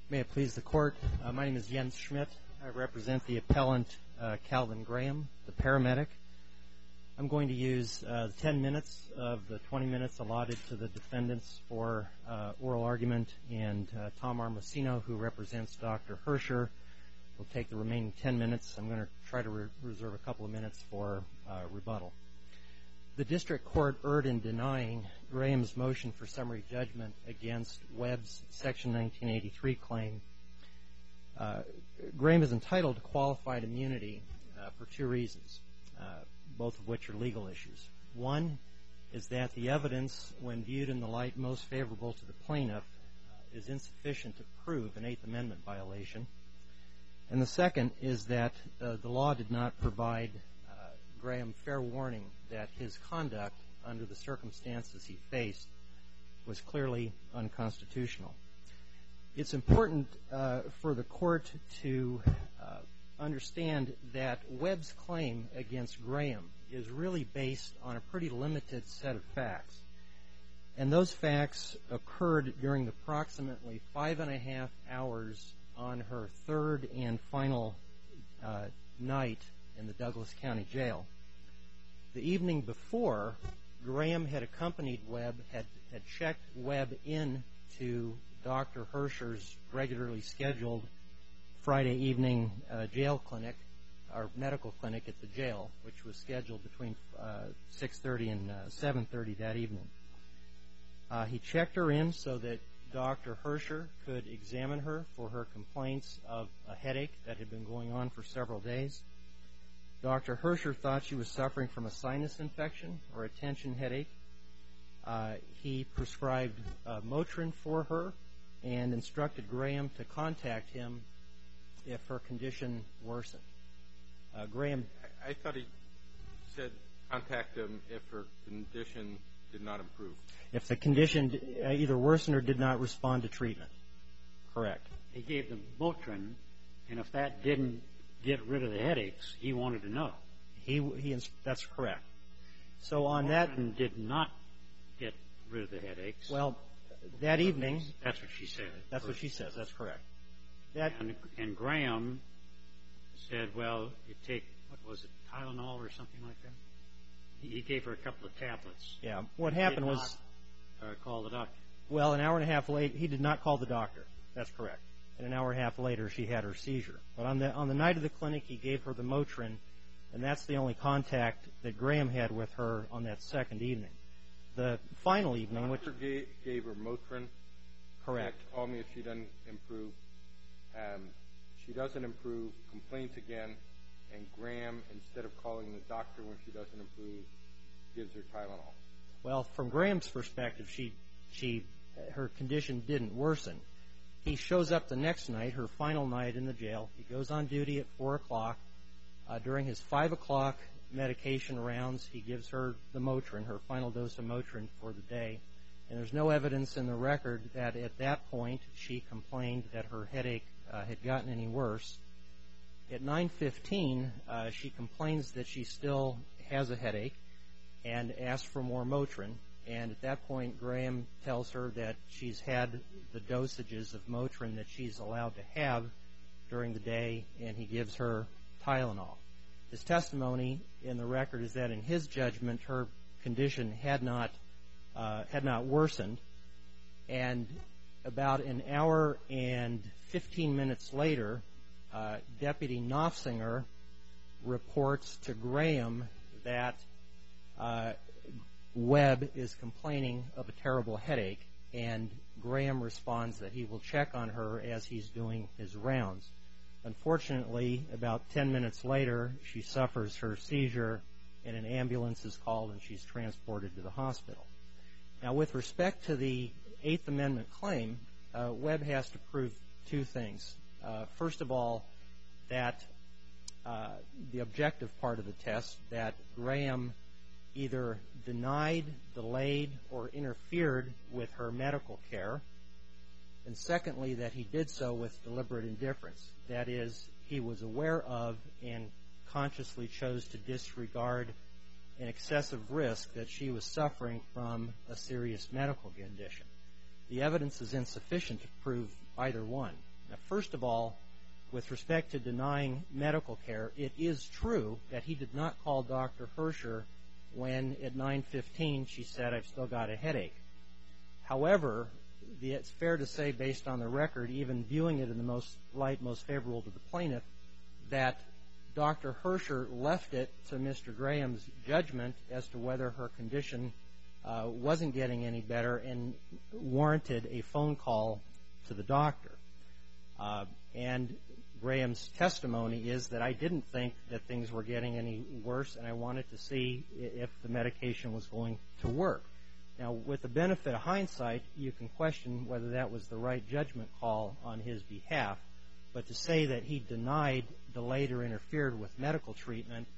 May it please the Court, my name is Jens Schmidt. I represent the appellant Calvin Graham, the paramedic. I'm going to use 10 minutes of the 20 minutes allotted to the defendants for oral argument, and Tom Armacino, who represents Dr. Herscher, will take the remaining 10 minutes. I'm going to try to reserve a couple of minutes for rebuttal. The District Court erred in denying Graham's motion for summary judgment against Webb's Section 1983 claim. Graham is entitled to qualified immunity for two reasons, both of which are legal issues. One is that the evidence, when viewed in the light most favorable to the plaintiff, is insufficient to prove an Eighth Amendment violation. And the second is that the law did not provide Graham fair warning that his conduct, under the circumstances he faced, was clearly unconstitutional. It's important for the Court to understand that Webb's claim against Graham is really based on a pretty limited set of facts. And those facts occurred during the approximately 5.5 hours on her third and final night in the Douglas County Jail. The evening before, Graham had accompanied Webb, had checked Webb in to Dr. Herscher's regularly scheduled Friday evening jail clinic, or medical clinic at the jail, which was scheduled between 6:30 and 7:30 that evening. He checked her in so that Dr. Herscher could examine her for her complaints of a headache that had been going on for several days. Dr. Herscher thought she was suffering from a sinus infection or a tension headache. He prescribed Motrin for her and instructed Graham to contact him if her condition worsened. Graham... I thought he said contact him if her condition did not improve. If the condition either worsened or did not respond to treatment. Correct. He gave them Motrin, and if that didn't get rid of the headaches, he wanted to know. That's correct. So on that... Motrin did not get rid of the headaches. Well, that evening... That's what she said. That's what she says. That's correct. And Graham said, well, you take, what was it, Tylenol or something like that? He gave her a couple of tablets. Yeah. What happened was... He did not call the doctor. Well, an hour and a half later, he did not call the doctor. That's correct. And an hour and a half later, she had her seizure. But on the night of the clinic, he gave her the Motrin, and that's the only contact that Graham had with her on that second evening. The final evening... The doctor gave her Motrin. Correct. Call me if she doesn't improve. She doesn't improve, complains again, and Graham, instead of calling the doctor when she doesn't improve, gives her Tylenol. Well, from Graham's perspective, her condition didn't worsen. He shows up the next night, her final night in the jail. He goes on duty at 4 o'clock. During his 5 o'clock medication rounds, he gives her the Motrin, her final dose of Motrin for the day. And there's no evidence in the record that at that point she complained that her headache had gotten any worse. At 9:15, she complains that she still has a headache and asks for more Motrin. And at that point, Graham tells her that she's had the dosages of Motrin that she's allowed to have during the day, and he gives her Tylenol. His testimony in the record is that in his judgment, her condition had not worsened. And about an hour and 15 minutes later, Deputy Knopfsinger reports to Graham that Webb is complaining of a terrible headache, and Graham responds that he will check on her as he's doing his rounds. Unfortunately, about 10 minutes later, she suffers her seizure, and an ambulance is called, and she's transported to the hospital. Now, with respect to the Eighth Amendment claim, Webb has to prove two things. First of all, that the objective part of the test, that Graham either denied, delayed, or interfered with her medical care. And secondly, that he did so with deliberate indifference. That is, he was aware of and consciously chose to disregard an excessive risk that she was suffering from a serious medical condition. The evidence is insufficient to prove either one. Now, first of all, with respect to denying medical care, it is true that he did not call Dr. Herscher when at 9:15 she said, "I've still got a headache." However, it's fair to say, based on the record, even viewing it in the most favorable to the plaintiff, that Dr. Herscher left it to Mr. Graham's judgment as to whether her condition wasn't getting any better and warranted a phone call to the doctor. And Graham's testimony is that I didn't think that things were getting any worse, and I wanted to see if the medication was going to work. Now, with the benefit of hindsight, you can question whether that was the right judgment call on his behalf, but to say that he denied, delayed, or interfered with medical treatment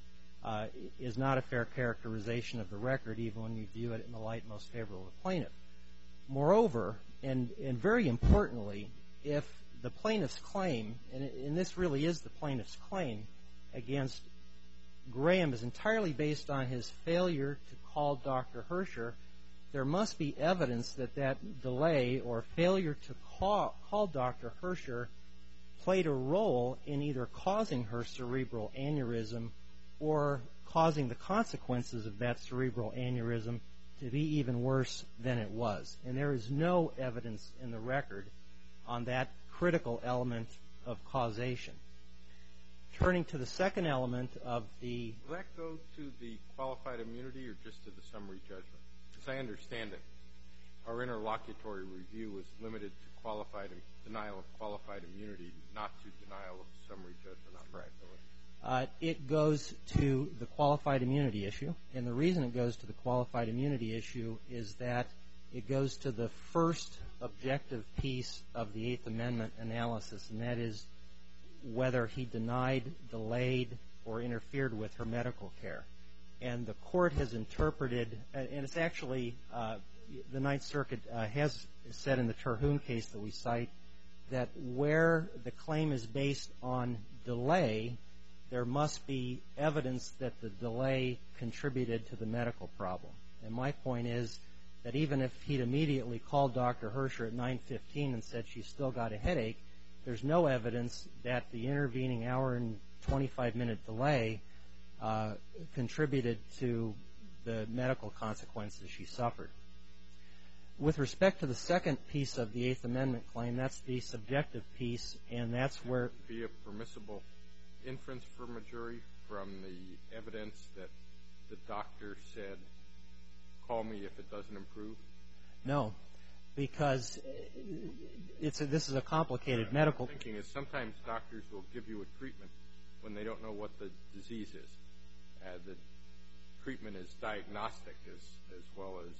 is not a fair characterization of the record, even when you view it in the light most favorable to the plaintiff. Moreover, and very importantly, if the plaintiff's claim, and this really is the plaintiff's claim against Graham, is entirely based on his failure to call Dr. Herscher, there must be evidence that that delay or failure to call Dr. Herscher played a role in either causing her cerebral aneurysm or causing the consequences of that cerebral aneurysm to be even worse than it was. And there is no evidence in the record on that critical element of causation. Turning to the second element of the... Will that go to the qualified immunity or just to the summary judgment? Because I understand that our interlocutory review was limited to denial of qualified immunity, not to denial of summary judgment on liability. It goes to the qualified immunity issue, and the reason it goes to the qualified immunity issue is that it goes to the first objective piece of the Eighth Amendment analysis, and that is whether he denied, delayed, or interfered with her medical care. And the court has interpreted, and it's actually, the Ninth Circuit has said in the Terhune case that we cite, that where the claim is based on delay, there must be evidence that the delay contributed to the medical problem. And my point is that even if he'd immediately called Dr. Herscher at 9:15 and said she's still got a headache, there's no evidence that the intervening hour and 25-minute delay contributed to the medical consequences she suffered. With respect to the second piece of the Eighth Amendment claim, that's the subjective piece, and that's where... Would it be a permissible inference from a jury from the evidence that the doctor said, call me if it doesn't improve? No, because this is a complicated medical... What I'm thinking is sometimes doctors will give you a treatment when they don't know what the disease is. The treatment is diagnostic as well as...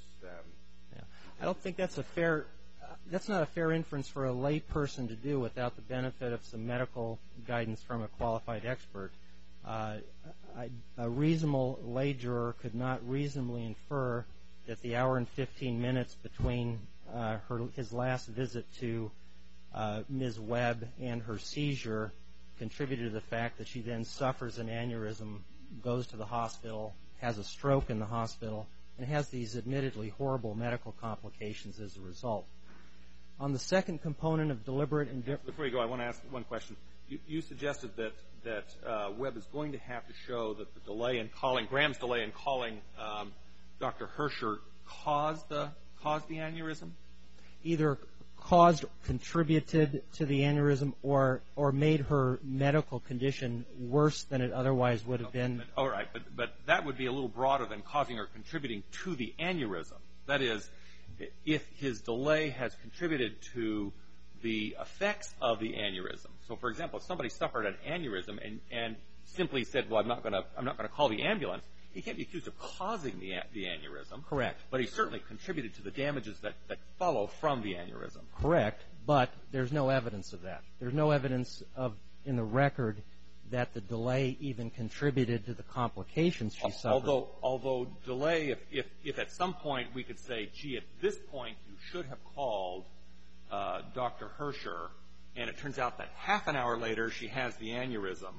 I don't think that's not a fair inference for a lay person to do without the benefit of some medical guidance from a qualified expert. A reasonable lay juror could not reasonably infer that the hour and 15 minutes between his last visit to Ms. Webb and her seizure contributed to the fact that she then suffers an aneurysm, goes to the hospital, has a stroke in the hospital, and has these admittedly horrible medical complications as a result. On the second component of deliberate indifference... Before you go, I want to ask one question. You suggested that Webb is going to have to show that the delay in calling, Graham's delay in calling Dr. Herscher caused the aneurysm? Either caused, contributed to the aneurysm, or made her medical condition worse than it otherwise would have been. All right, but that would be a little broader than causing or contributing to the aneurysm. That is, if his delay has contributed to the effects of the aneurysm. So, for example, if somebody suffered an aneurysm and simply said, well, I'm not going to call the ambulance, he can't be accused of causing the aneurysm. Correct. But he certainly contributed to the damages that follow from the aneurysm. Correct, but there's no evidence of that. There's no evidence in the record that the delay even contributed to the complications she suffered. Although delay, if at some point we could say, gee, at this point you should have called Dr. Herscher, and it turns out that half an hour later she has the aneurysm,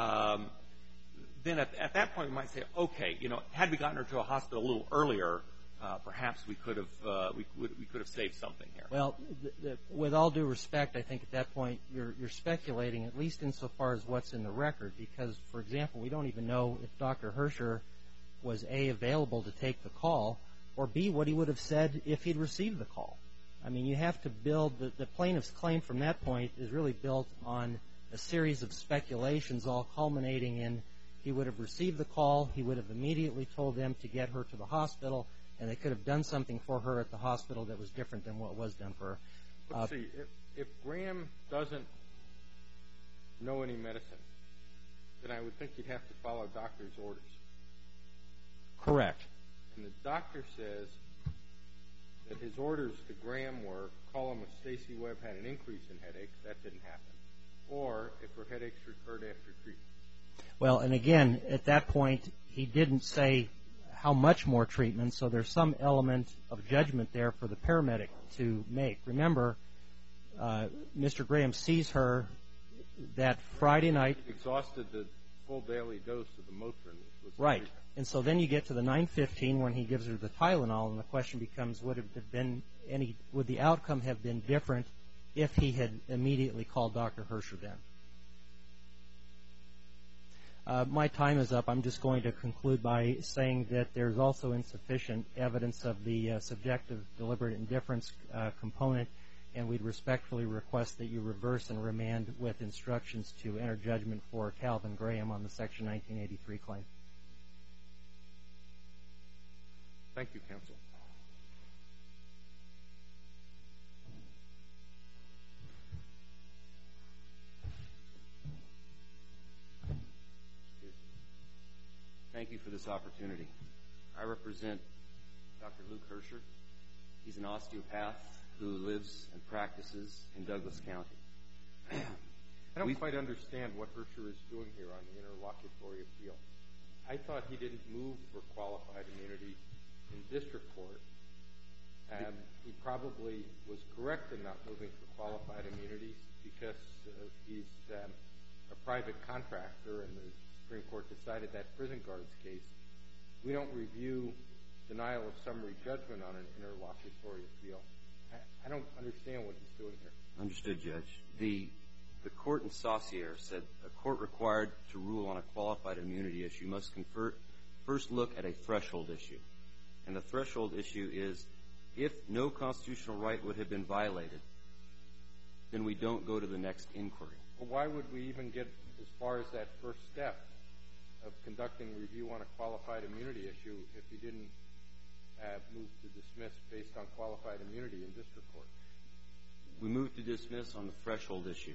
then at that point we might say, okay, had we gotten her to a hospital a little earlier, perhaps we could have saved something here. Well, with all due respect, I think at that point you're speculating, at least insofar as what's in the record, because, for example, we don't even know if Dr. Herscher was, A, available to take the call, or B, what he would have said if he'd received the call. I mean, you have to build, the plaintiff's claim from that point is really built on a series of speculations, all culminating in he would have received the call, he would have immediately told them to get her to the hospital, and they could have done something for her at the hospital that was different than what was done for her. Let's see. If Graham doesn't know any medicine, then I would think he'd have to follow doctor's orders. Correct. And the doctor says that his orders to Graham were, call him if Stacey Webb had an increase in headaches. That didn't happen. Or if her headaches recurred after treatment. Well, and again, at that point, he didn't say how much more treatment, so there's some element of judgment there for the paramedic to make. Remember, Mr. Graham sees her that Friday night. He exhausted the full daily dose of the Motrin. Right. And so then you get to the 9:15 when he gives her the Tylenol, and the question becomes, would the outcome have been different if he had immediately called Dr. Herscher then? My time is up. I'm just going to conclude by saying that there's also insufficient evidence of the subjective deliberate indifference component, and we'd respectfully request that you reverse and remand with instructions to enter judgment for Calvin Graham on the Section 1983 claim. Thank you, counsel. Thank you for this opportunity. I represent Dr. Luke Herscher. He's an osteopath who lives and practices in Douglas County. I don't quite understand what Herscher is doing here on the interlocutory appeal. I thought he didn't move for qualified immunity in district court. He probably was correct in not moving for qualified immunity because he's a private contractor, and the Supreme Court decided that prison guard's case. We don't review denial of summary judgment on an interlocutory appeal. I don't understand what he's doing here. Understood, Judge. The court in Saussure said a court required to rule on a qualified immunity issue must first look at a threshold issue. And the threshold issue is if no constitutional right would have been violated, then we don't go to the next inquiry. Well, why would we even get as far as that first step of conducting review on a qualified immunity issue if he didn't move to dismiss based on qualified immunity in district court? We moved to dismiss on the threshold issue,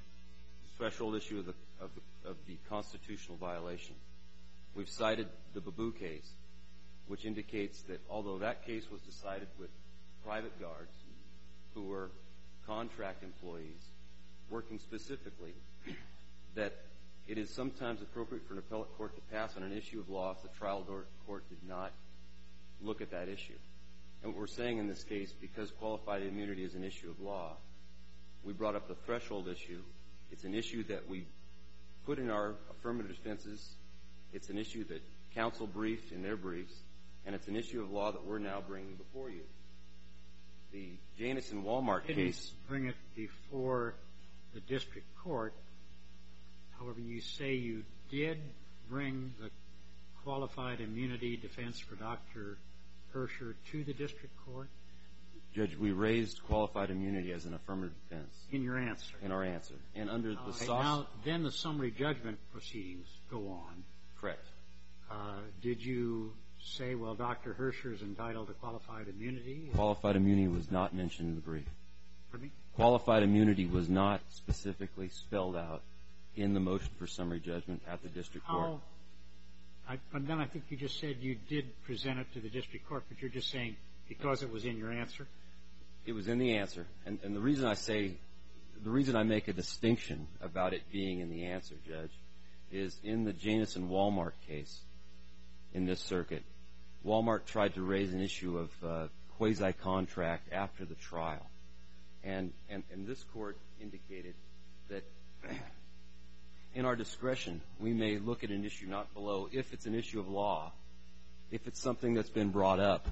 of the constitutional violation. We've cited the Babu case, which indicates that although that case was decided with private guards who were contract employees working specifically, that it is sometimes appropriate for an appellate court to pass on an issue of law if the trial court did not look at that issue. And what we're saying in this case, because qualified immunity is an issue of law, we brought up the threshold issue. It's an issue that we put in our affirmative defenses. It's an issue that counsel briefed in their briefs, and it's an issue of law that we're now bringing before you. The Janison Walmart case. Bring it before the district court. However, you say you did bring the qualified immunity defense for Dr. Herscher to the district court? Judge, we raised qualified immunity as an affirmative defense. In your answer? In our answer. And under the now, then the summary judgment proceedings go on. Correct. Did you say, well, Dr. Herscher is entitled to qualified immunity? Qualified immunity was not mentioned in the brief. Pardon me? Qualified immunity was not specifically spelled out in the motion for summary judgment at the district court. But then I think you just said you did present it to the district court, but you're just saying because it was in your answer? It was in the answer. And the reason I make a distinction about it being in the answer, Judge, is in the Janison Walmart case in this circuit, Walmart tried to raise an issue of quasi-contract after the trial. And this court indicated that in our discretion, we may look at an issue not below if it's an issue of law, if it's something that's been brought up,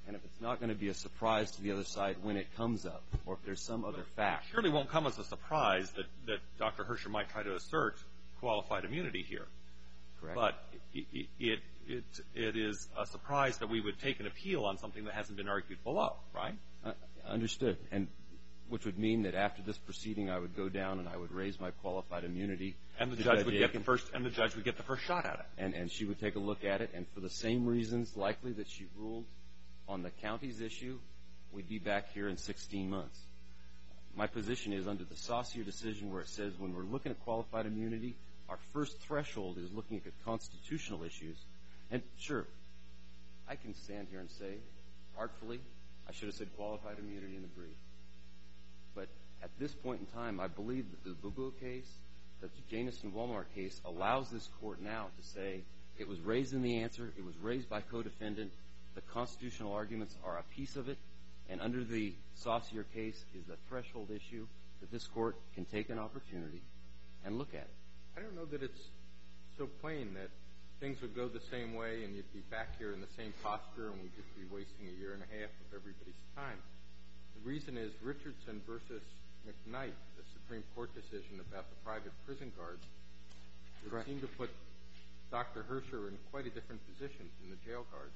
and if it's not going to be a surprise to the other side when it comes up, or if there's some other fact. It surely won't come as a surprise that Dr. Herscher might try to assert qualified immunity here. Correct. But it is a surprise that we would take an appeal on something that hasn't been argued below, right? Understood. And which would mean that after this proceeding, I would go down and I would raise my qualified immunity. And the judge would get the first shot at it. And she would take a look at it, and for the same reasons likely that she ruled on the county's issue, we'd be back here in 16 months. My position is under the Saucier decision where it says when we're looking at qualified immunity, our first threshold is looking at the constitutional issues. And sure, I can stand here and say, artfully, I should have said qualified immunity in the brief. But at this point in time, I believe that the Bobo case, that the Janison-Walmart case, allows this court now to say it was raised in the answer, it was raised by co-defendant, the constitutional arguments are a piece of it, and under the Saucier case is the threshold issue that this court can take an opportunity and look at it. I don't know that it's so plain that things would go the same way and you'd be back here in the same posture and we'd just be wasting a year and a half of everybody's time. The reason is Richardson versus McKnight, the Supreme Court decision about the private prison guards, would seem to put Dr. Herscher in quite a different position than the jail guards.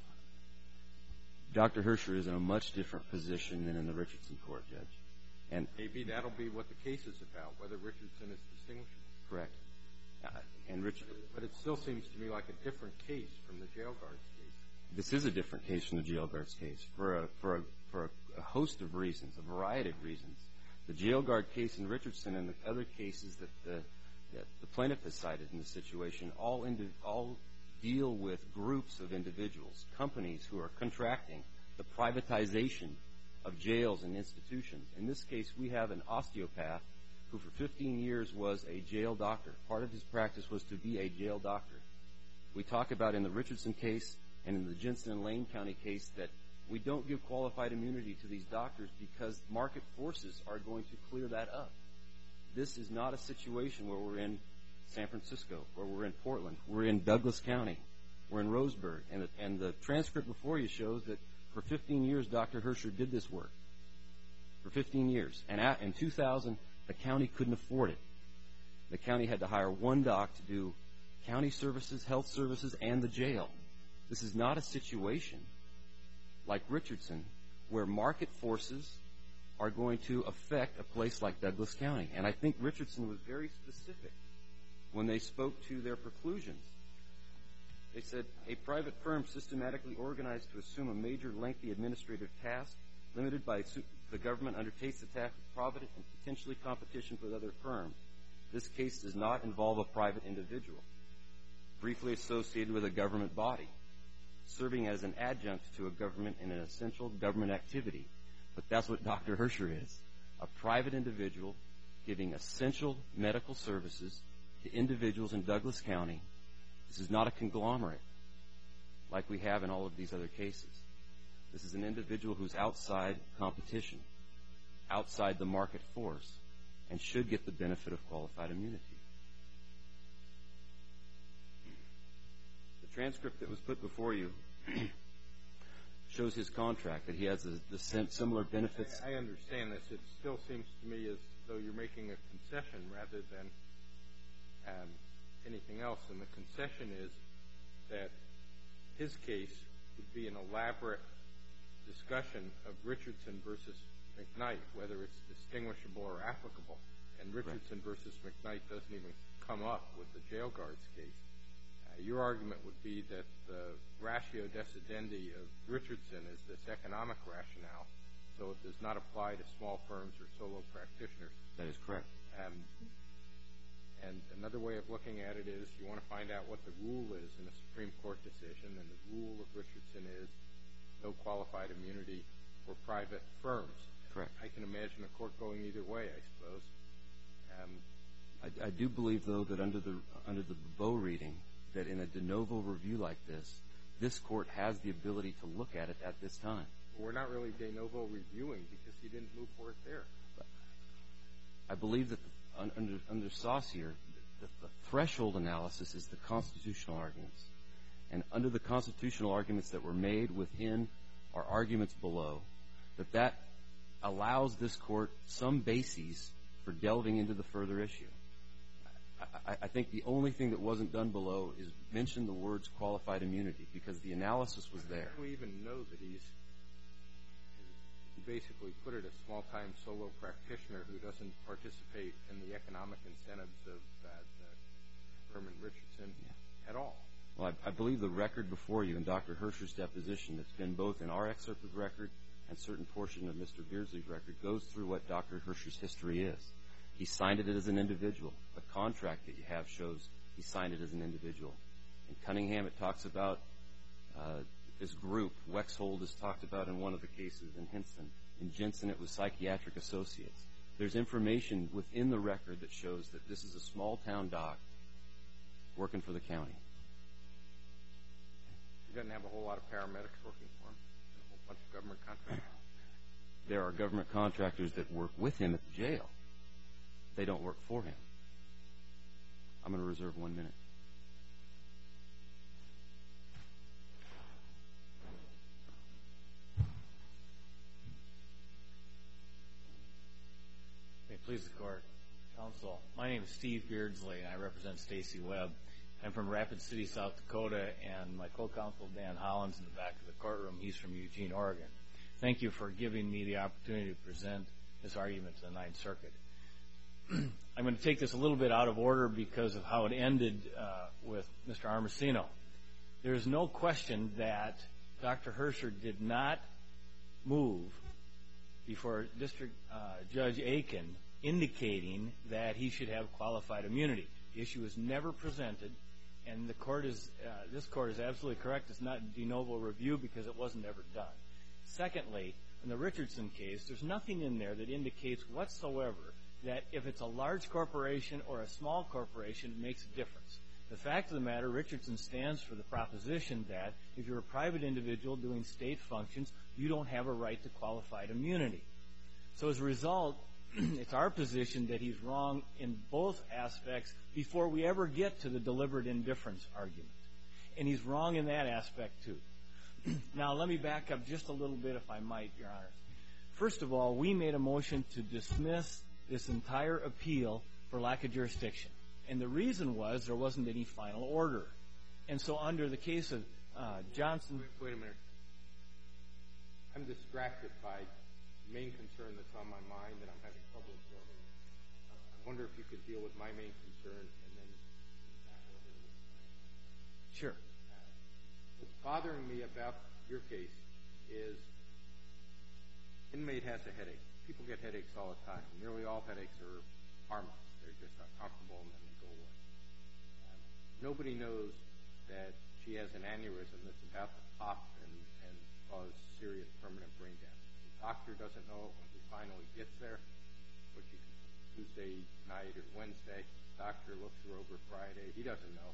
Dr. Herscher is in a much different position than in the Richardson court, Judge. And maybe that'll be what the case is about, whether Richardson is distinguishable. Correct. But it still seems to me like a different case from the jail guards case. This is a different case from the jail guards case for a host of reasons, a variety of reasons. The jail guard case in Richardson and the other cases that the plaintiff has cited in the situation all deal with groups of individuals, companies who are contracting the privatization of jails and institutions. In this case, we have an osteopath who for 15 years was a jail doctor. Part of his practice was to be a jail doctor. We talk about in the Richardson case and in the Jensen and Lane County case that we don't give qualified immunity to these doctors because market forces are going to clear that up. This is not a situation where we're in San Francisco, where we're in Portland, we're in Douglas County, we're in Roseburg, and the transcript before you shows that for 15 years Dr. Herscher did this work. For 15 years. And in 2000, the county couldn't afford it. The county had to hire one doc to do county services, health services, and the jail. This is not a situation like Richardson where market forces are going to affect a place like Douglas County. And I think Richardson was very specific when they spoke to their preclusions. They said, a private firm systematically organized to assume a major lengthy administrative task limited by the government undertakes the task of provident and potentially competition with other firms. This case does not involve a private individual, briefly associated with a government body, serving as an adjunct to a government in an essential government activity. But that's what Dr. Herscher is, a private individual giving essential medical services to individuals in Douglas County. This is not a conglomerate like we have in all of these other cases. This is an individual who's outside competition, outside the market force, and should get the benefit of qualified immunity. The transcript that was put before you shows his contract, that he has the similar benefits. I understand this. It still seems to me as though you're making a concession rather than anything else. And the concession is that his case would be an elaborate discussion of Richardson versus McKnight, whether it's distinguishable or applicable. And Richardson versus McKnight doesn't even come up with the jail guards case. Your argument would be that the ratio decidendi of Richardson is this economic rationale, so it does not apply to small firms or solo practitioners. That is correct. And another way of looking at it is you want to find out what the rule is in a Supreme Court decision, and the rule of Richardson is no qualified immunity for private firms. Correct. I can imagine a court going either way, I suppose. I do believe, though, that under the Bowe reading, that in a de novo review like this court has the ability to look at it at this time. We're not really de novo reviewing because he didn't move for it there. I believe that under Saucier, the threshold analysis is the constitutional arguments. And under the constitutional arguments that were made within our arguments below, that allows this court some bases for delving into the further issue. I think the only thing that wasn't done below is mention the words qualified immunity, because the analysis was there. How do we even know that he's basically put it a small-time solo practitioner who doesn't participate in the economic incentives of Herman Richardson at all? Well, I believe the record before you in Dr. Herscher's deposition, that's been both in our excerpt of the record and certain portion of Mr. Beardsley's record, goes through what Dr. Herscher's history is. He signed it as an individual. The contract that you have shows he signed it as an individual. In Cunningham, it talks about this group. Wexhold is talked about in one of the cases in Hinson. In Jensen, it was Psychiatric Associates. There's information within the record that shows that this is a small-town doc working for the county. He doesn't have a whole lot of paramedics working for him and a whole bunch of government contractors? There are government contractors that work with him at the jail. They don't work for him. I'm going to reserve 1 minute. May it please the Court, Counsel. My name is Steve Beardsley, and I represent Stacy Webb. I'm from Rapid City, South Dakota, and my co-counsel, Dan Hollins, in the back of the courtroom. He's from Eugene, Oregon. Thank you for giving me the opportunity to present this argument to the Ninth Circuit. I'm going to take this a little bit out of order because of how it ended with Mr. Armacino. There is no question that Dr. Herscher did not move before District Judge Aiken indicating that he should have qualified immunity. The issue was never presented, and this Court is absolutely correct. It's not de novo review because it wasn't ever done. Secondly, in the Richardson case, there's nothing in there that indicates whatsoever that if it's a large corporation or a small corporation, it makes a difference. The fact of the matter, Richardson stands for the proposition that if you're a private individual doing state functions, you don't have a right to qualified immunity. So as a result, it's our position that he's wrong in both aspects before we ever get to the deliberate indifference argument. And he's wrong in that aspect, too. Now, let me back up just a little bit, if I might, Your Honor. First of all, we made a motion to dismiss this entire appeal for lack of jurisdiction. And the reason was there wasn't any final order. And so under the case of Johnson... Wait a minute. I'm distracted by the main concern that's on my mind, and I'm having trouble absorbing it. I wonder if you could deal with my main concern and then back over to this. Sure. What's bothering me about your case is inmate has a headache. People get headaches all the time. Nearly all headaches are harmless. They're just uncomfortable and then they go away. Nobody knows that she has an aneurysm that's about to pop and cause serious permanent brain damage. The doctor doesn't know it when he finally gets there, which is Tuesday night or Wednesday. The doctor looks her over Friday. He doesn't know.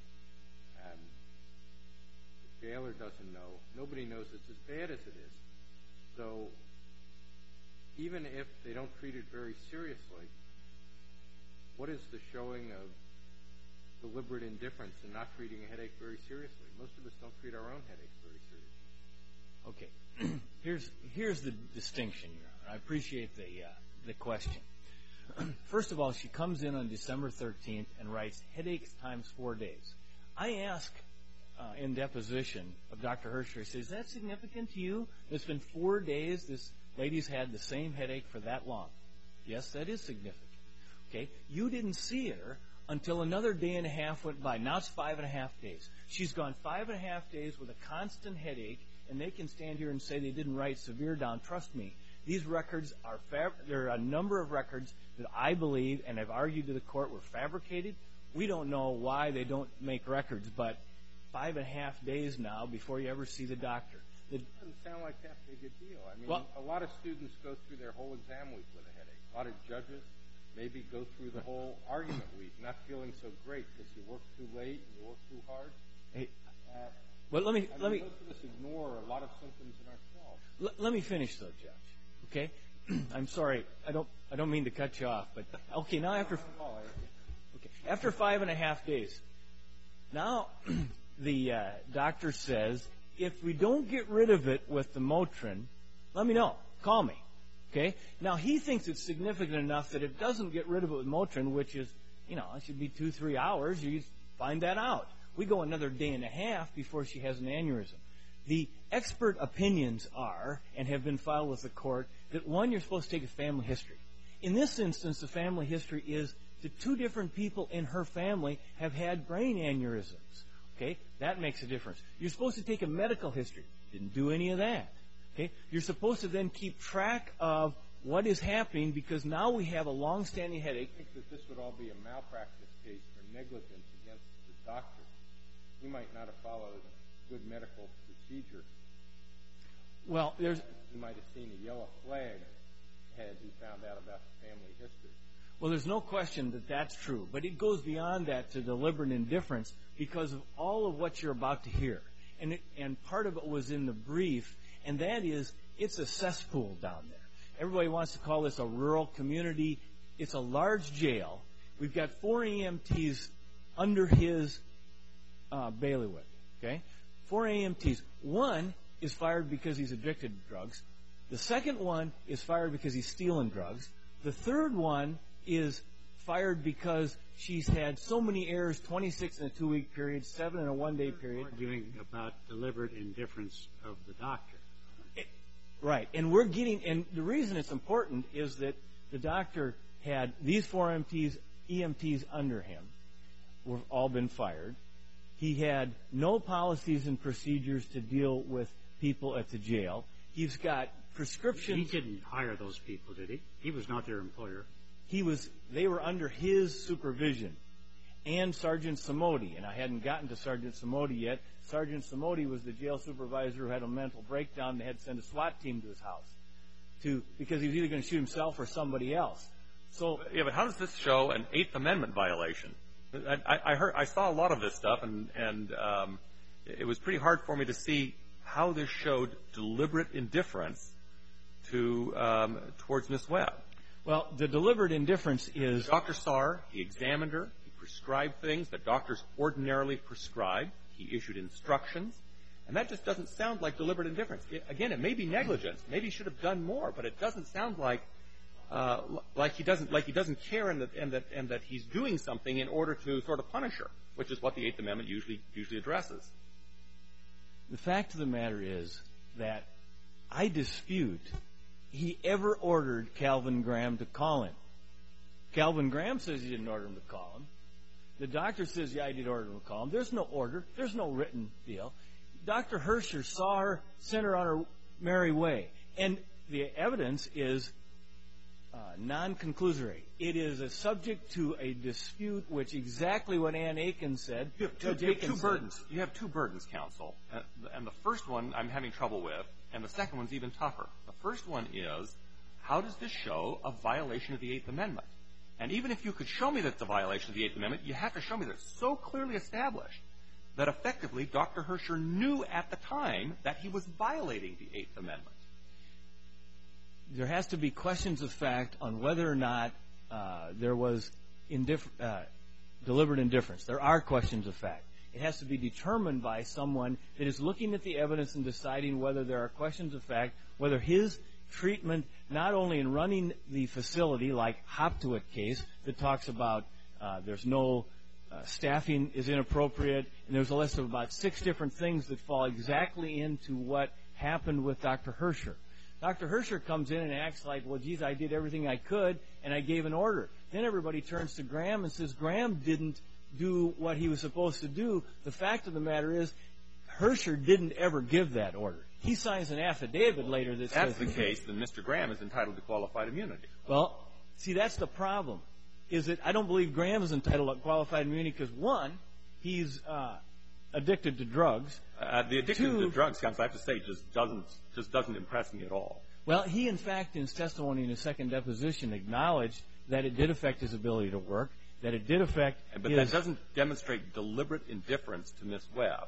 The jailer doesn't know. Nobody knows it's as bad as it is. So even if they don't treat it very seriously, what is the showing of deliberate indifference in not treating a headache very seriously? Most of us don't treat our own headaches very seriously. Okay. Here's the distinction here. I appreciate the question. First of all, she comes in on December 13th and writes headaches times 4 days. I ask in deposition of Dr. Herscher, I say, is that significant to you? It's been 4 days this lady's had the same headache for that long. Yes, that is significant. Okay. You didn't see her until another day and a half went by. Now it's 5.5 days. She's gone 5.5 days with a constant headache, and they can stand here and say they didn't write severe down. Trust me, these records are there are a number of records that I believe and have argued to the court were fabricated. We don't know why they don't make records, but 5.5 days now before you ever see the doctor. It doesn't sound like that big a deal. I mean, a lot of students go through their whole exam week with a headache. A lot of judges maybe go through the whole argument week not feeling so great because you work too late and you work too hard. Hey, let me most of us ignore a lot of symptoms in ourselves. Let me finish though, Judge. Okay, I'm sorry. I don't mean to cut you off, but okay. Now after 5.5 days, now the doctor says if we don't get rid of it with the Motrin, let me know. Call me. Okay? Now, he thinks it's significant enough that it doesn't get rid of it with Motrin, which is, it should be 2-3 hours. You find that out. We go another day and a half before she has an aneurysm. The expert opinions are, and have been filed with the court, that one, you're supposed to take a family history. In this instance, the family history is that 2 different people in her family have had brain aneurysms. Okay? That makes a difference. You're supposed to take a medical history. Didn't do any of that. Okay? You're supposed to then keep track of what is happening because now we have a long-standing headache. I think that this would all be a malpractice case for negligence against the doctor. He might not have followed good medical procedure. Well, He might have seen a yellow flag had he found out about the family history. Well, there's no question that that's true, but it goes beyond that to deliberate indifference because of all of what you're about to hear. And part of it was in the brief, and that is it's a cesspool down there. Everybody wants to call this a rural community. It's a large jail. We've got 4 EMTs under his bailiwick. Okay? 4 EMTs. One is fired because he's addicted to drugs. The second one is fired because he's stealing drugs. The third one is fired because she's had so many errors, 26 in a 2-week period, 7 in a 1-day period. We're arguing about deliberate indifference of the doctor. Right. And the reason it's important is that the doctor had these 4 EMTs under him, were all been fired. He had no policies and procedures to deal with people at the jail. He's got prescriptions. He didn't hire those people, did he? He was not their employer. They were under his supervision. And Sergeant Samodi, and I hadn't gotten to Sergeant Samodi yet. Sergeant Samodi was the jail supervisor who had a mental breakdown. They had to send a SWAT team to his house because he was either going to shoot himself or somebody else. So, yeah, but how does this show an Eighth Amendment violation? I saw a lot of this stuff, and it was pretty hard for me to see how this showed deliberate indifference towards Miss Webb. Well, the deliberate indifference is... Dr. Saar, he examined her. He prescribed things that doctors ordinarily prescribe. He issued instructions. And that just doesn't sound like deliberate indifference. Again, it may be negligence. Maybe he should have done more, but it doesn't sound like he doesn't care and that he's doing something in order to sort of punish her, which is what the Eighth Amendment usually addresses. The fact of the matter is that I dispute he ever ordered Calvin Graham to call him. Calvin Graham says he didn't order him to call him. The doctor says, yeah, I did order him to call him. There's no order. There's no written deal. Dr. Herscher saw her, sent her on her merry way. And the evidence is non-conclusory. It is a subject to a dispute, which exactly what Ann Aiken said. You have two burdens. You have 2 burdens, counsel. And the first one I'm having trouble with, and the second one's even tougher. The first one is, how does this show a violation of the Eighth Amendment? And even if you could show me that it's a violation of the Eighth Amendment, you have to show me that it's so clearly established that effectively Dr. Herscher knew at the time that he was violating the Eighth Amendment. There has to be questions of fact on whether or not there was deliberate indifference. There are questions of fact. It has to be determined by someone that is looking at the evidence and deciding whether there are questions of fact, whether his treatment, not only in running the facility, like Hoptuit case, that talks about there's no staffing is inappropriate, and there's a list of about 6 different things that fall exactly into what happened with Dr. Herscher. Dr. Herscher comes in and acts like, well, geez, I did everything I could, and I gave an order. Then everybody turns to Graham and says, Graham didn't do what he was supposed to do. The fact of the matter is, Herscher didn't ever give that order. He signs an affidavit later that says... That's the case, then Mr. Graham is entitled to qualified immunity. Well, see, that's the problem, is that I don't believe Graham is entitled to qualified immunity because, one, he's addicted to drugs. The addiction to drugs, counsel, I have to say, just doesn't impress me at all. Well, he, in fact, in his testimony in his second deposition, acknowledged that it did affect his ability to work, that it did affect But that doesn't demonstrate deliberate indifference to Ms. Webb.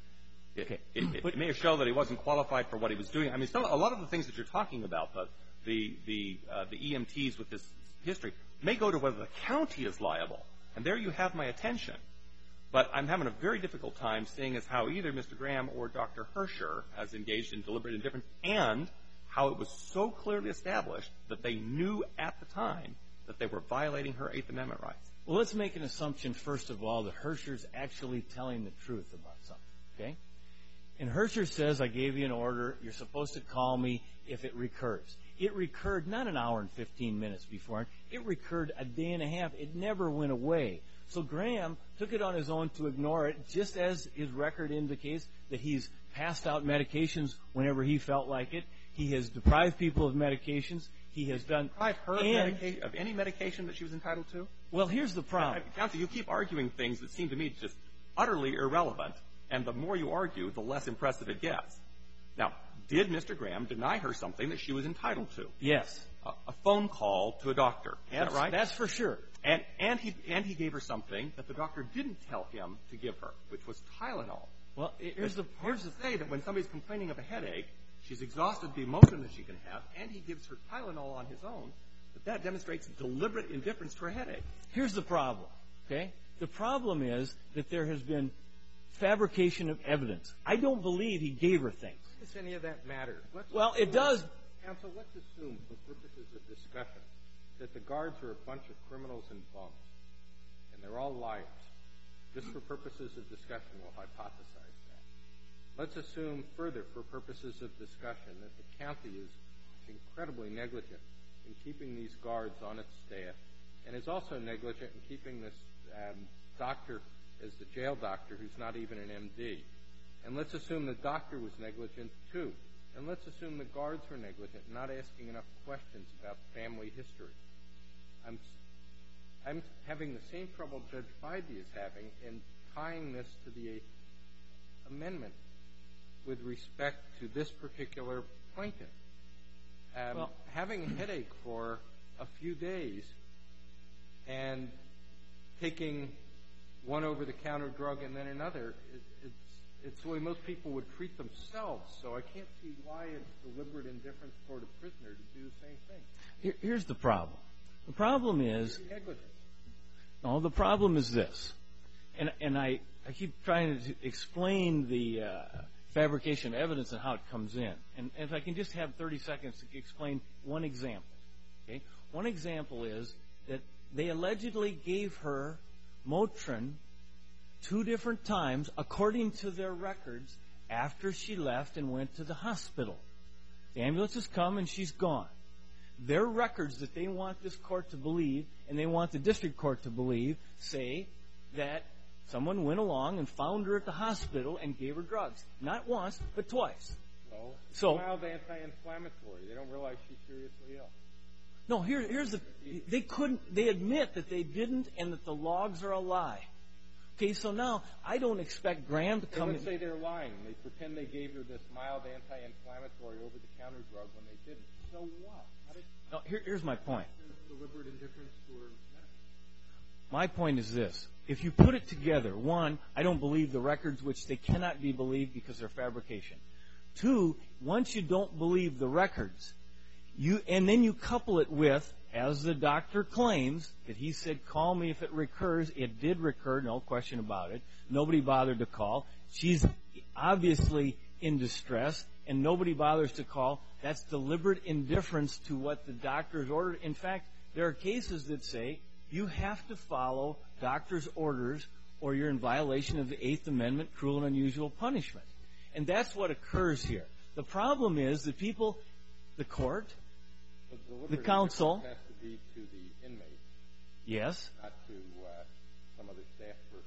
It may have shown that he wasn't qualified for what he was doing. I mean, a lot of the things that you're talking about, the EMTs with this history, may go to whether the county is liable. And there you have my attention. But I'm having a very difficult time seeing as how either Mr. Graham or Dr. Hersher has engaged in deliberate indifference, and how it was so clearly established that they knew at the time that they were violating her Eighth Amendment rights. Well, let's make an assumption, first of all, that Hersher's actually telling the truth about something, okay? And Hersher says, I gave you an order. You're supposed to call me if it recurs. It recurred not an hour and 15 minutes before. It recurred a day and a half. It never went away. So Graham took it on his own to ignore it, just as his record indicates that he's passed out medications whenever he felt like it. He has deprived people of medications. He has done... Deprived her of any medication that she was entitled to? Well, here's the problem. Counsel, you keep arguing things that seem to me just utterly irrelevant, and the more you argue, the less impressive it gets. Now, did Mr. Graham deny her something that she was entitled to? Yes. A phone call to a doctor. Is that right? That's for sure. And he gave her something that the doctor didn't tell him to give her, which was Tylenol. Well, here's the say that when somebody's complaining of a headache, she's exhausted the emotion that she can have, and he gives her Tylenol on his own, that demonstrates deliberate indifference to her headache. Here's the problem, okay? The problem is that there has been fabrication of evidence. I don't believe he gave her things. Does any of that matter? Well, it does. Counsel, let's assume, for purposes of discussion, that the guards are a bunch of criminals and bums, and they're all liars. Just for purposes of discussion, we'll hypothesize that. Let's assume further, for purposes of discussion, that the county is incredibly negligent in keeping these guards on its staff, and is also negligent in keeping this doctor as the jail doctor who's not even an M.D. And let's assume the doctor was negligent, too. And let's assume the guards were negligent, not asking enough questions about family history. I'm having the same trouble Judge Bybee is having in tying this to the amendment with respect to this particular plaintiff. Having a headache for a few days and taking one over-the-counter drug and then another, it's the way most people would treat themselves, so I can't see why it's deliberate indifference toward a prisoner to do the same thing. Here's the problem. The problem is... negligence. No, the problem is this. And I keep trying to explain the fabrication of evidence and how it comes in. And if I can just have 30 seconds to explain one example. Okay? One example is that they allegedly gave her Motrin 2 different times, according to their records, after she left and went to the hospital. The ambulance has come and she's gone. Their records that they want this court to believe, and they want the district court to believe, say that someone went along and found her at the hospital and gave her drugs. Not once, but twice. So mild anti-inflammatory. They don't realize she's seriously ill. No, here's the... They admit that they didn't and that the logs are a lie. Okay, so now I don't expect Graham to come in... Let's say they're lying. They pretend they gave her this mild anti-inflammatory over-the-counter drug when they didn't. So what? No, here's my point. Deliberate indifference to her medicine. My point is this. If you put it together, 1, I don't believe the records, which they cannot be believed because they're fabrication. 2, once you don't believe the records, and then you couple it with, as the doctor claims, that he said, call me if it recurs. It did recur, no question about it. Nobody bothered to call. She's obviously in distress, and nobody bothers to call. That's deliberate indifference to what the doctor's ordered. In fact, there are cases that say you have to follow doctor's orders or you're in violation of the Eighth Amendment, cruel and unusual punishment. And that's what occurs here. The problem is that people, the court, the counsel... It has to be to the inmate. Yes. Not to some other staff person.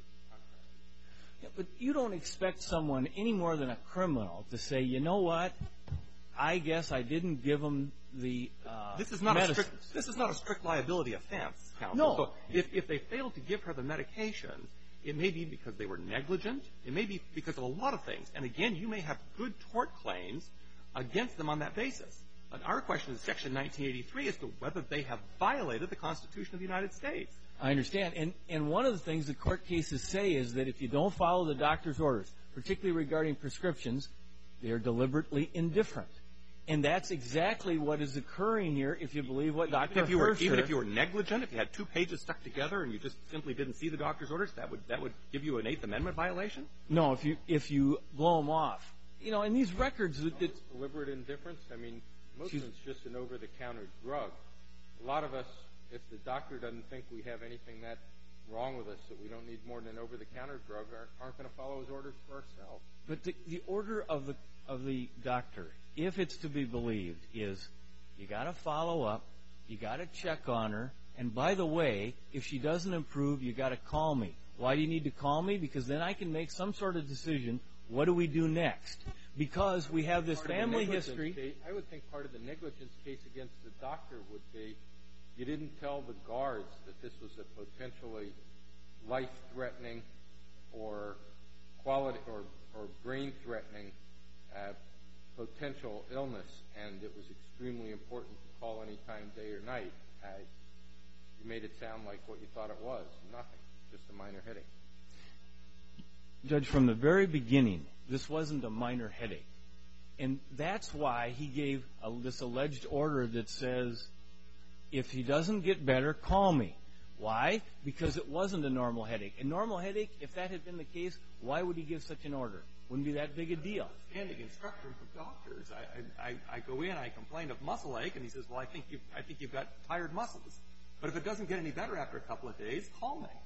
Yeah, but you don't expect someone any more than a criminal to say, you know what, I guess I didn't give them the medicine. This is not a strict liability offense, counsel. No. So if they failed to give her the medication, it may be because they were negligent. It may be because of a lot of things. And again, you may have good tort claims against them on that basis. But our question is Section 1983 as to whether they have violated the Constitution of the United States. I understand. And one of the things the court cases say is that if you don't follow the doctor's orders, particularly regarding prescriptions, they are deliberately indifferent. And that's exactly what is occurring here if you believe what Dr. Herscher... Even if you were negligent, if you had 2 pages stuck together and you just simply didn't see the doctor's orders, that would give you an Eighth Amendment violation? No, if you blow them off. You know, in these records... It's deliberate indifference. I mean, Motrin's just an over-the-counter drug. A lot of us, if the doctor doesn't think we have anything that wrong with us, that we don't need more than an over-the-counter drug, aren't going to follow his orders for ourselves. But the order of the doctor, if it's to be believed, is you got to follow up, you got to check on her, and by the way, if she doesn't improve, you got to call me. Why do you need to call me? Because then I can make some sort of decision. What do we do next? Because we have this family history. I would think part of the negligence case against the doctor would be you didn't tell the guards that this was a potentially life-threatening or quality or brain-threatening potential illness, and it was extremely important to call any time, day or night. You made it sound like what you thought it was. Nothing. Just a minor headache. Judge, from the very beginning, this wasn't a minor headache. And that's why he gave this alleged order that says, if he doesn't get better, call me. Why? Because it wasn't a normal headache. A normal headache, if that had been the case, why would he give such an order? Wouldn't be that big a deal. Standing instruction from doctors. I go in, I complain of muscle ache, and he says, well, I think you've got tired muscles. But if it doesn't get any better after a couple of days, call me.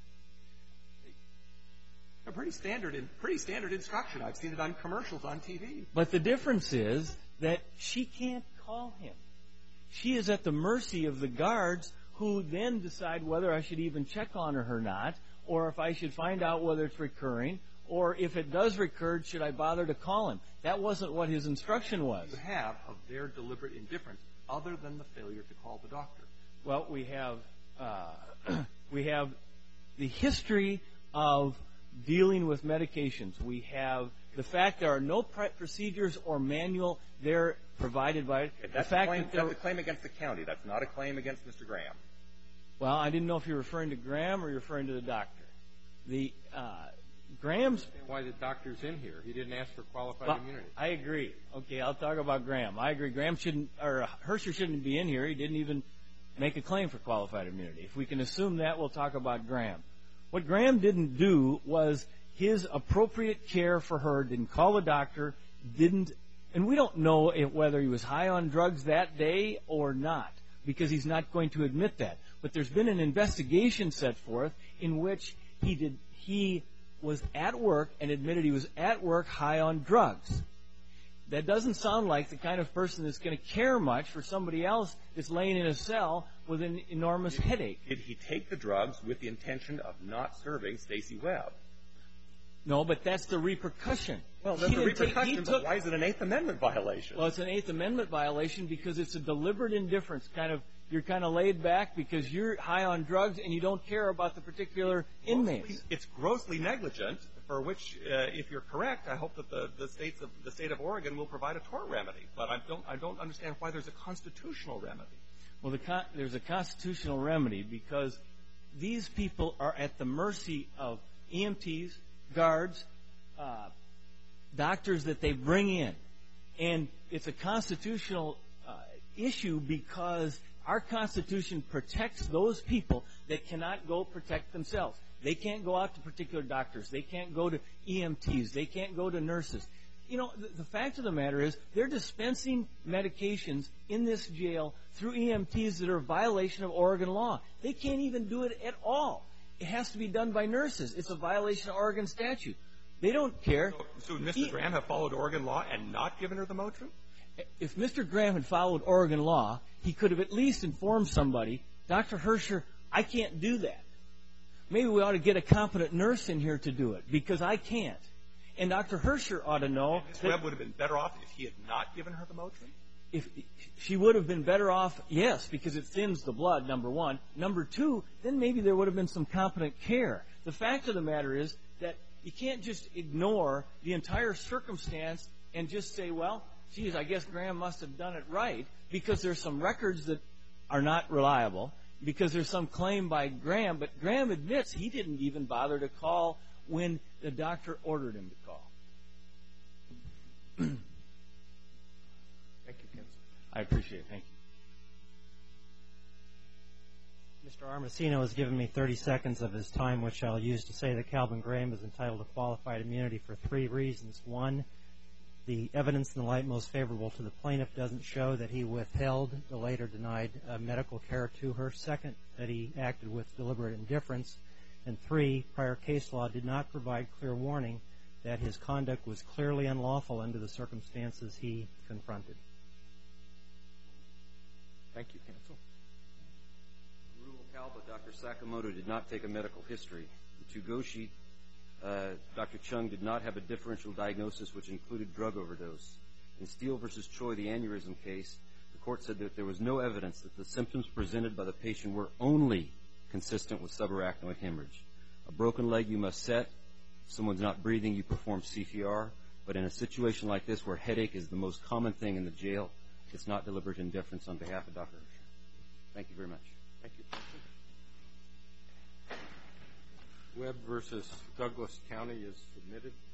A pretty standard instruction. I've seen it on commercials on TV. But the difference is that she can't call him. She is at the mercy of the guards, who then decide whether I should even check on her or not, or if I should find out whether it's recurring, or if it does recur, should I bother to call him? That wasn't what his instruction was. You have of their deliberate indifference, other than the failure to call the doctor. Well, we have the history of dealing with medications. We have the fact there are no procedures or manual there provided by it. That's a claim against the county. That's not a claim against Mr. Graham. Well, I didn't know if you're referring to Graham or you're referring to the doctor. Graham's... Why the doctor's in here. He didn't ask for qualified immunity. I agree. Okay, I'll talk about Graham. I agree. Herscher shouldn't be in here. He didn't even make a claim for qualified immunity. If we can assume that, we'll talk about Graham. What Graham didn't do was his appropriate care for her, didn't call the doctor, and we don't know whether he was high on drugs that day or not, because he's not going to admit that. But there's been an investigation set forth in which he was at work and admitted he was at work high on drugs. That doesn't sound like the kind of person that's going to care much for somebody else that's laying in a cell with an enormous headache. Did he take the drugs with the intention of not serving Stacey Webb? No, but that's the repercussion. Well, that's the repercussion, but why is it an Eighth Amendment violation? Well, it's an Eighth Amendment violation because it's a deliberate indifference. You're kind of laid back because you're high on drugs and you don't care about the particular inmates. It's grossly negligent, for which, if you're correct, I hope that the state of Oregon will provide a tort remedy. But I don't understand why there's a constitutional remedy. Well, there's a constitutional remedy because these people are at the mercy of EMTs, guards, doctors that they bring in. And it's a constitutional issue because our Constitution protects those people that cannot go protect themselves. They can't go out to particular doctors. They can't go to EMTs. They can't go to nurses. You know, the fact of the matter is they're dispensing medications in this jail through EMTs that are a violation of Oregon law. They can't even do it at all. It has to be done by nurses. It's a violation of Oregon statute. They don't care. So would Mr. Graham have followed Oregon law and not given her the Motrin? If Mr. Graham had followed Oregon law, he could have at least informed somebody, Dr. Herscher, I can't do that. Maybe we ought to get a competent nurse in here to do it because I can't. And Dr. Herscher ought to know. Ms. Webb would have been better off if he had not given her the Motrin? If she would have been better off, yes, because it thins the blood, number one. Number two, then maybe there would have been some competent care. The fact of the matter is that you can't just ignore the entire circumstance and just say, well, geez, I guess Graham must have done it right because there's some records that are not reliable, because there's some claim by Graham, but Graham admits he didn't even bother to call when the doctor ordered him to call. Thank I appreciate it. Thank you. Mr. Armacino has given me 30 seconds of his time, which I'll use to say that Calvin Graham is entitled to qualified immunity for 3 reasons. 1, the evidence in the light most favorable to the plaintiff doesn't show that he withheld, delayed, or denied medical care to her. 2nd, that he acted with deliberate indifference. And 3, prior case law did not provide clear warning that his conduct was clearly unlawful under the circumstances he confronted. Thank you, counsel. Rule Calba, Dr. Sakamoto did not take a medical history. In Tugoshi, Dr. Chung did not have a differential diagnosis which included drug overdose. In Steele v. Choi, the aneurysm case, the court said that there was no evidence that the symptoms presented by the patient were only consistent with subarachnoid hemorrhage. A broken leg you must set. If someone's not breathing, you perform CPR. But in a situation like this where headache is the most common thing in the jail, it's not deliberate indifference on behalf of Dr. Hersher. Thank you very much. Thank you, counsel. Webb v. Douglas County is submitted.